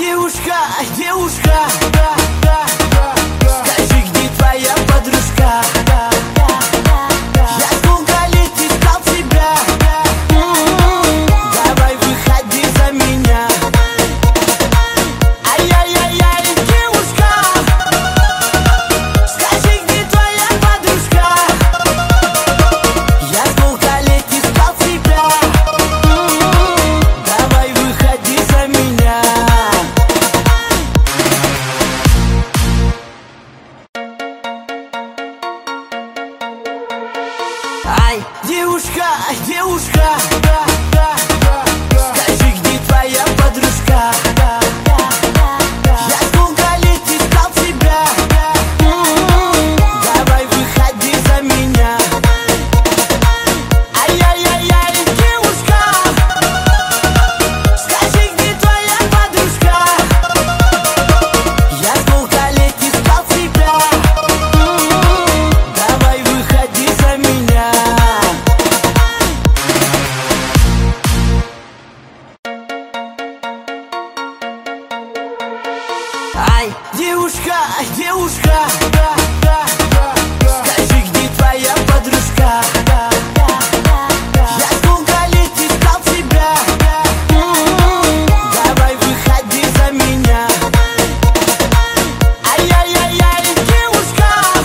девушка, девушка, скажи, где твоя подружка? Я сколько лет искал тебя, давай выходи за меня. Ай-яй-яй-яй, девушка, скажи, где твоя подружка? Я сколько лет искал тебя, давай выходи за меня. Ай, девушка, девушка, скажи, где твоя подружка? Я сколько лет искал тебя, давай выходи за меня. Ай-яй-яй-яй, девушка, скажи, где твоя подружка? Я сколько лет искал тебя, давай выходи за меня. Ай, девушка, девушка, скажи, где твоя подружка? Я сколько лет искал тебя, давай выходи за меня. Ай-яй-яй-яй, девушка,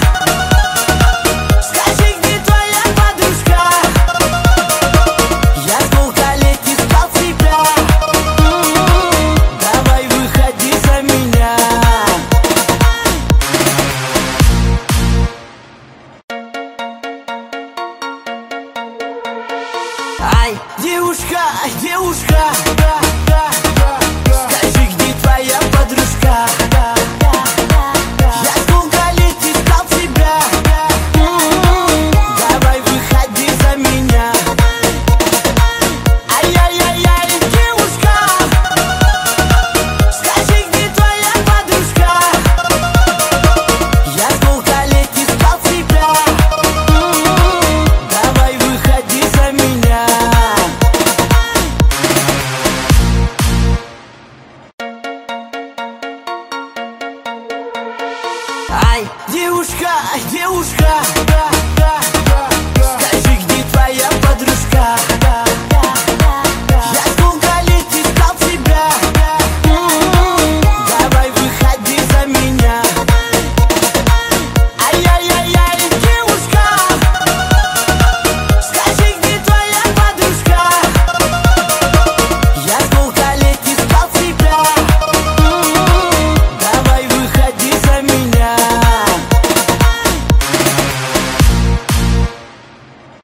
скажи, где твоя подружка? Я сколько лет искал тебя, давай выходи за меня. Ай, девушка, девушка, скажи, где твоя подружка? Я сколько лет искал тебя, давай выходи за меня. Ай-яй-яй-яй, девушка, скажи, где твоя подружка? Я сколько лет искал тебя, давай выходи за меня. Ай, девушка, девушка,